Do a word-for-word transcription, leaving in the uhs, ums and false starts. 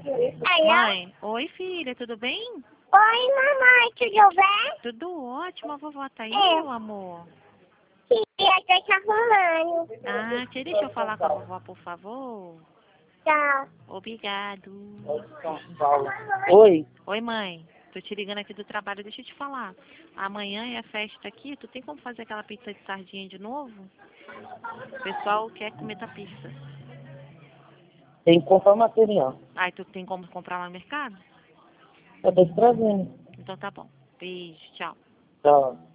Alô? Mãe, oi filha, tudo bem? Oi, mamãe, tudo bem? Tudo ótimo, a vovó tá aí, É. meu amor? Sim, eu tô te arrumando. Ah, tia, deixa eu falar com a vovó, por favor. Tchau. Obrigado. Oi, Oi, mãe. Tô te ligando aqui do trabalho, deixa eu te falar. Amanhã é a festa aqui, tu tem como fazer aquela pizza de sardinha de novo? O pessoal quer comer tua pizza. tem que comprar material. Ai, tu tem como comprar lá no mercado? Eu tô te trazendo. Então tá bom. Beijo, tchau. Tchau.